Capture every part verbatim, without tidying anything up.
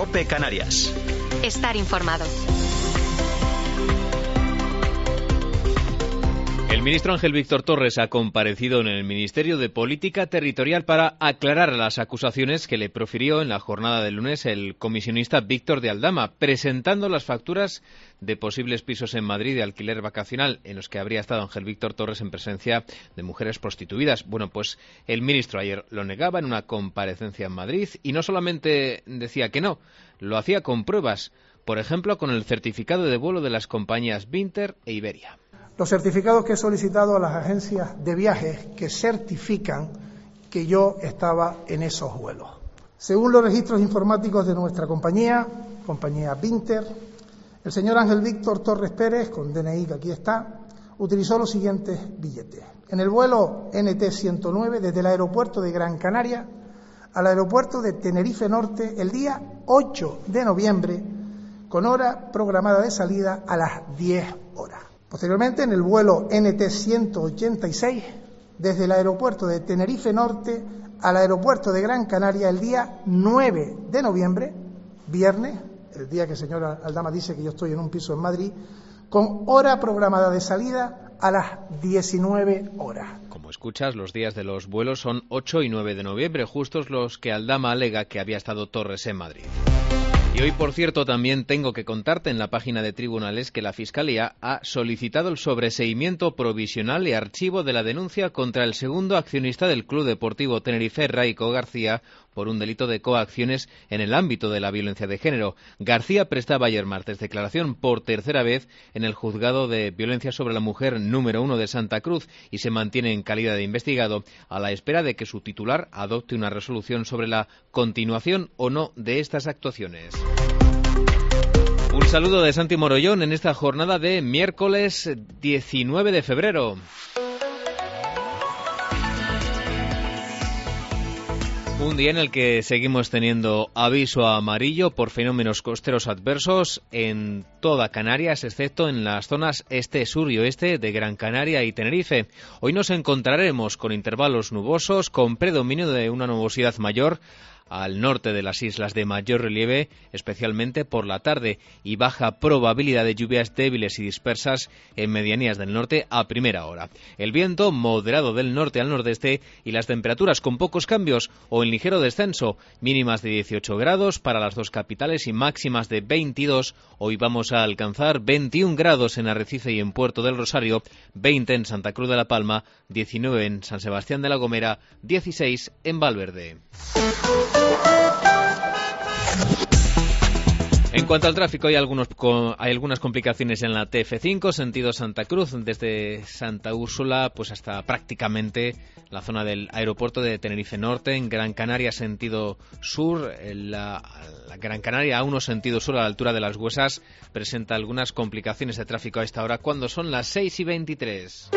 COPE Canarias. Estar informado. El ministro Ángel Víctor Torres ha comparecido en el Ministerio de Política Territorial para aclarar las acusaciones que le profirió en la jornada del lunes el comisionista Víctor de Aldama, presentando las facturas de posibles pisos en Madrid de alquiler vacacional en los que habría estado Ángel Víctor Torres en presencia de mujeres prostituidas. Bueno, pues el ministro ayer lo negaba en una comparecencia en Madrid y no solamente decía que no, lo hacía con pruebas, por ejemplo con el certificado de vuelo de las compañías Binter e Iberia. Los certificados que he solicitado a las agencias de viajes que certifican que yo estaba en esos vuelos. Según los registros informáticos de nuestra compañía, compañía Binter, el señor Ángel Víctor Torres Pérez, con D N I que aquí está, utilizó los siguientes billetes. En el vuelo N T ciento nueve desde el aeropuerto de Gran Canaria al aeropuerto de Tenerife Norte el día ocho de noviembre, con hora programada de salida a las diez horas. Posteriormente, en el vuelo N T ciento ochenta y seis, desde el aeropuerto de Tenerife Norte al aeropuerto de Gran Canaria el día nueve de noviembre, viernes, el día que el señor Aldama dice que yo estoy en un piso en Madrid, con hora programada de salida a las diecinueve horas. Como escuchas, los días de los vuelos son ocho y nueve de noviembre, justos los que Aldama alega que había estado Torres en Madrid. Y hoy, por cierto, también tengo que contarte en la página de tribunales que la Fiscalía ha solicitado el sobreseimiento provisional y archivo de la denuncia contra el segundo accionista del Club Deportivo Tenerife, Raico García, por un delito de coacciones en el ámbito de la violencia de género. García prestaba ayer martes declaración por tercera vez en el juzgado de violencia sobre la mujer número uno de Santa Cruz y se mantiene en calidad de investigado a la espera de que su titular adopte una resolución sobre la continuación o no de estas actuaciones. Un saludo de Santi Morollón en esta jornada de miércoles diecinueve de febrero. Un día en el que seguimos teniendo aviso amarillo por fenómenos costeros adversos en toda Canarias, excepto en las zonas este, sur y oeste de Gran Canaria y Tenerife. Hoy nos encontraremos con intervalos nubosos, con predominio de una nubosidad mayor al norte de las islas de mayor relieve, especialmente por la tarde, y baja probabilidad de lluvias débiles y dispersas en medianías del norte a primera hora. El viento moderado del norte al nordeste y las temperaturas con pocos cambios o en ligero descenso, mínimas de dieciocho grados para las dos capitales y máximas de veintidós. Hoy vamos a alcanzar veintiún grados en Arrecife y en Puerto del Rosario, veinte en Santa Cruz de la Palma, diecinueve en San Sebastián de la Gomera, dieciséis en Valverde. En cuanto al tráfico, hay, algunos, hay algunas complicaciones en la T F cinco, sentido Santa Cruz, desde Santa Úrsula pues hasta prácticamente la zona del aeropuerto de Tenerife Norte. En Gran Canaria, sentido sur, la, la Gran Canaria a uno sentido sur a la altura de las Huesas, presenta algunas complicaciones de tráfico a esta hora cuando son las seis y veintitrés.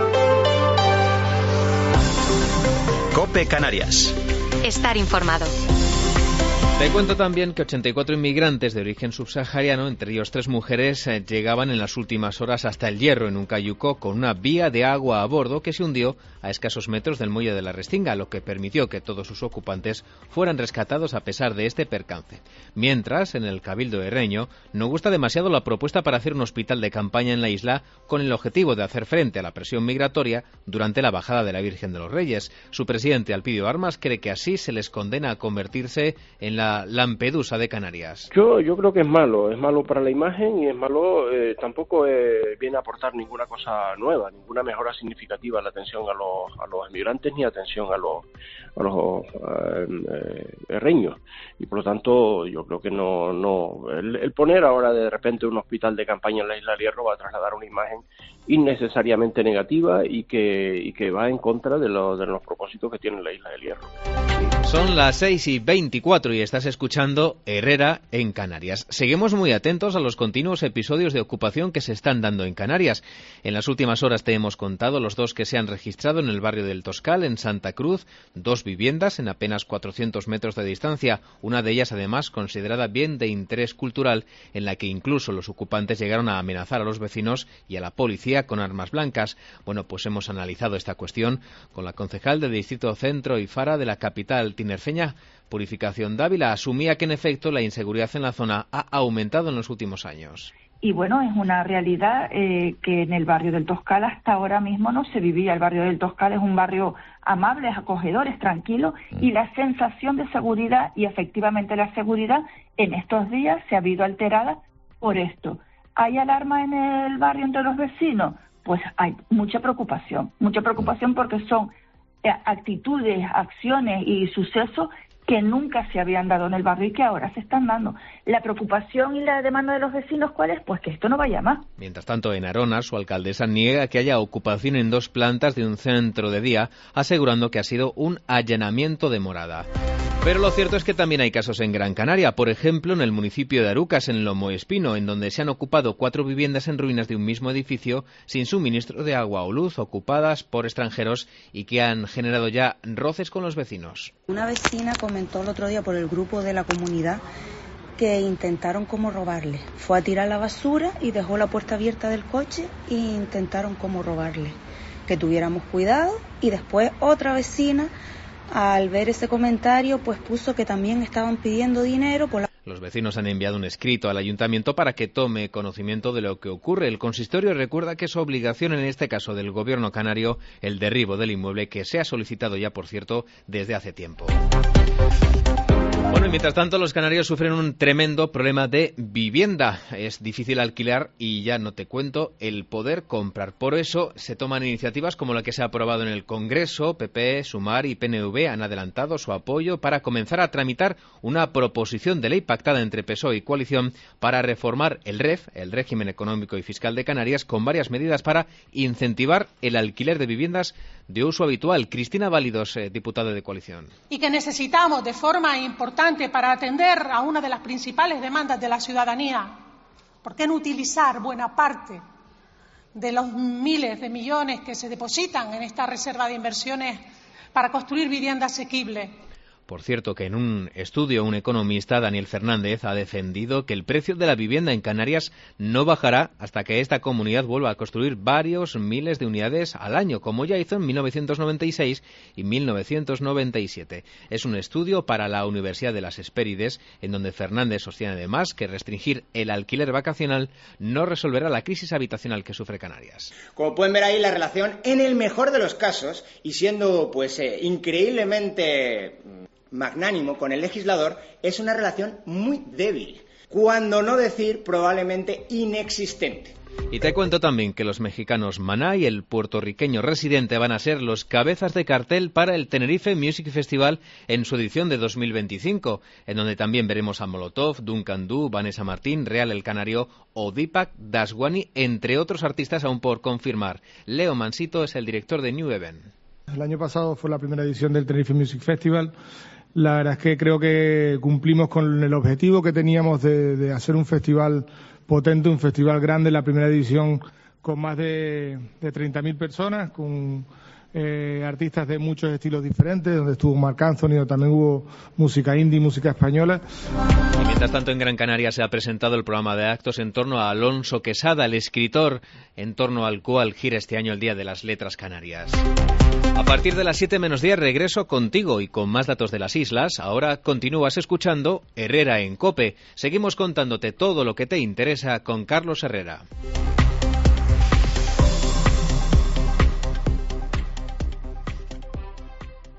COPE Canarias. Estar informado. Te cuento también que ochenta y cuatro inmigrantes de origen subsahariano, entre ellos tres mujeres, eh, llegaban en las últimas horas hasta El Hierro, en un cayuco, con una vía de agua a bordo que se hundió a escasos metros del muelle de la Restinga, lo que permitió que todos sus ocupantes fueran rescatados a pesar de este percance. Mientras, en el Cabildo herreño, no gusta demasiado la propuesta para hacer un hospital de campaña en la isla con el objetivo de hacer frente a la presión migratoria durante la bajada de la Virgen de los Reyes. Su presidente, Alpidio Armas, cree que así se les condena a convertirse en la Lampedusa de Canarias. Yo yo creo que es malo, es malo para la imagen y es malo, eh, tampoco eh, viene a aportar ninguna cosa nueva, ninguna mejora significativa a la atención a los a los inmigrantes ni atención a los a los eh, herreños y por lo tanto yo creo que no no el, el poner ahora de repente un hospital de campaña en la isla del Hierro va a trasladar una imagen innecesariamente negativa y que y que va en contra de, lo, de los propósitos que tiene la isla del Hierro. Son las seis y veinticuatro y estás escuchando Herrera en Canarias. Seguimos muy atentos a los continuos episodios de ocupación que se están dando en Canarias. En las últimas horas te hemos contado los dos que se han registrado en el barrio del Toscal, en Santa Cruz, dos viviendas en apenas cuatrocientos metros de distancia, una de ellas además considerada bien de interés cultural, en la que incluso los ocupantes llegaron a amenazar a los vecinos y a la policía violencia con armas blancas. Bueno, pues hemos analizado esta cuestión con la concejal del Distrito Centro y Fara de la capital tinerfeña, Purificación Dávila. Asumía que en efecto la inseguridad en la zona ha aumentado en los últimos años. Y bueno, es una realidad eh, que en el barrio del Toscal hasta ahora mismo no se vivía. El barrio del Toscal es un barrio amable, acogedor, es tranquilo, mm. y la sensación de seguridad, y efectivamente la seguridad en estos días se ha visto alterada por esto. ¿Hay alarma en el barrio entre los vecinos? Pues hay mucha preocupación, mucha preocupación porque son eh, actitudes, acciones y sucesos que nunca se habían dado en el barrio y que ahora se están dando. La preocupación y la demanda de los vecinos, ¿cuál es? Pues que esto no vaya más. Mientras tanto, en Arona, su alcaldesa niega que haya ocupación en dos plantas de un centro de día, asegurando que ha sido un allanamiento de morada. Pero lo cierto es que también hay casos en Gran Canaria, por ejemplo en el municipio de Arucas, en Lomoespino, en donde se han ocupado cuatro viviendas en ruinas de un mismo edificio sin suministro de agua o luz, ocupadas por extranjeros y que han generado ya roces con los vecinos. Una vecina comentó el otro día por el grupo de la comunidad que intentaron como robarle. Fue a tirar la basura y dejó la puerta abierta del coche e intentaron como robarle. Que tuviéramos cuidado, y después otra vecina, al ver ese comentario, pues puso que también estaban pidiendo dinero por la... Los vecinos han enviado un escrito al ayuntamiento para que tome conocimiento de lo que ocurre. El consistorio recuerda que es obligación, en este caso del gobierno canario, el derribo del inmueble, que se ha solicitado ya, por cierto, desde hace tiempo. Bueno, y mientras tanto los canarios sufren un tremendo problema de vivienda. Es difícil alquilar y ya no te cuento el poder comprar. Por eso se toman iniciativas como la que se ha aprobado en el Congreso. P P, Sumar y P N V han adelantado su apoyo para comenzar a tramitar una proposición de ley pactada entre P S O E y Coalición para reformar el R E F, el régimen económico y fiscal de Canarias, con varias medidas para incentivar el alquiler de viviendas de uso habitual. Cristina Válidos, eh, diputada de Coalición. Y que necesitamos de forma importante para atender a una de las principales demandas de la ciudadanía. ¿Por qué no utilizar buena parte de los miles de millones que se depositan en esta reserva de inversiones para construir vivienda asequible? Por cierto, que en un estudio un economista, Daniel Fernández, ha defendido que el precio de la vivienda en Canarias no bajará hasta que esta comunidad vuelva a construir varios miles de unidades al año, como ya hizo en mil novecientos noventa y seis y mil novecientos noventa y siete. Es un estudio para la Universidad de las Hespérides, en donde Fernández sostiene además que restringir el alquiler vacacional no resolverá la crisis habitacional que sufre Canarias. Como pueden ver ahí, la relación, en el mejor de los casos, y siendo pues eh, increíblemente magnánimo con el legislador, es una relación muy débil, cuando no decir probablemente inexistente. Y te cuento también que los mexicanos Maná y el puertorriqueño residente van a ser los cabezas de cartel para el Tenerife Music Festival en su edición de dos mil veinticinco, en donde también veremos a Molotov, Duncan Du, Vanessa Martín, Real el Canario o Deepak Daswani, entre otros artistas aún por confirmar. Leo Mansito es el director de New Event. El año pasado fue la primera edición del Tenerife Music Festival. La verdad es que creo que cumplimos con el objetivo que teníamos de, de hacer un festival potente, un festival grande, la primera edición con más de, de treinta mil personas, con eh, artistas de muchos estilos diferentes, donde estuvo Marc Anthony, también hubo música indie, música española. Y mientras tanto en Gran Canaria se ha presentado el programa de actos en torno a Alonso Quesada, el escritor en torno al cual gira este año el Día de las Letras Canarias. A partir de las siete menos diez regreso contigo y con más datos de las islas. Ahora continúas escuchando Herrera en COPE. Seguimos contándote todo lo que te interesa con Carlos Herrera.